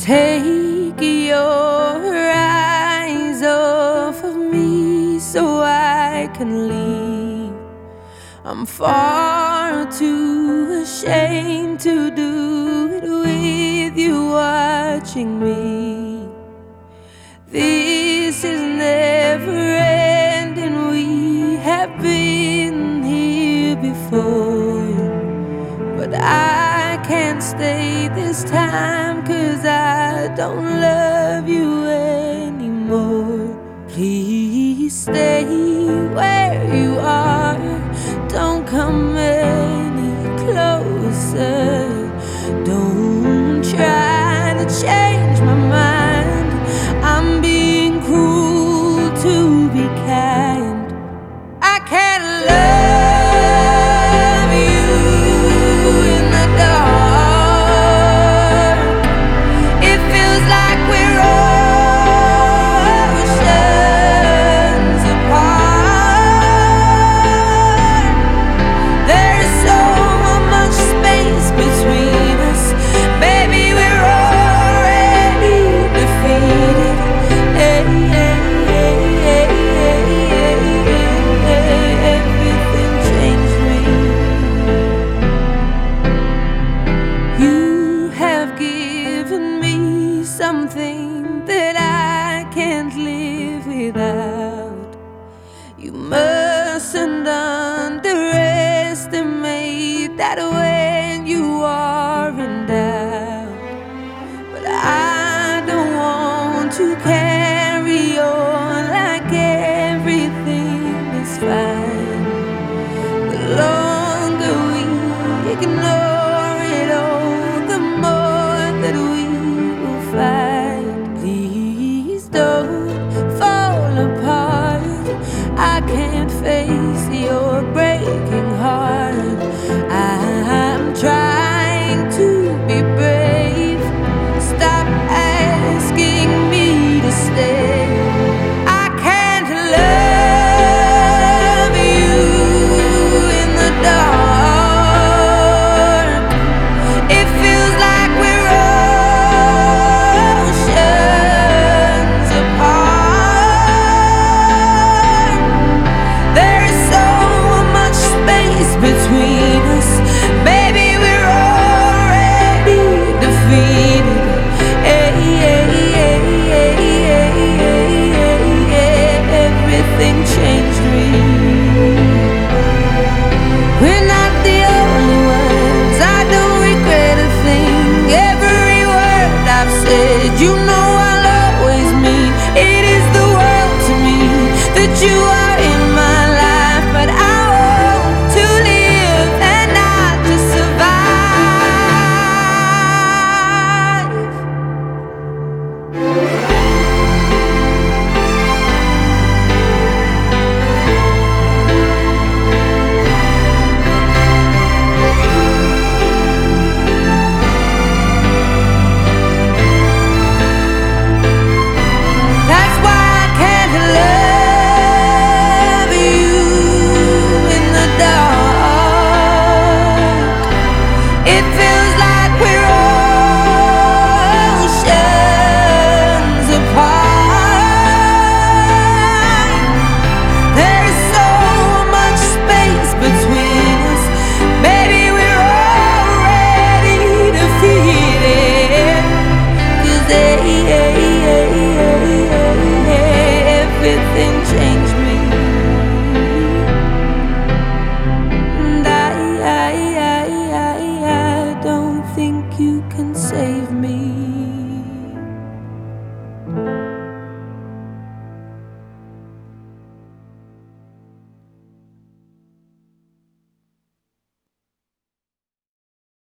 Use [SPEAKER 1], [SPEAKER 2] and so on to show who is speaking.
[SPEAKER 1] Take your eyes off of me so I can leave. I'm far too ashamed to do it with you watching me. This is never ending, we have been here before. But I can't stay this time, 'cause I don't love you anymore. Please stay where you are, don't come any closer. Don't try to change my mind, I'm being cruel to be kind. I can't love you in the dark. It feels like we're oceans apart. There's so much space between us, baby, we're already defeated. Everything changed me. You have given me something that I can't live without. You mustn't underestimate that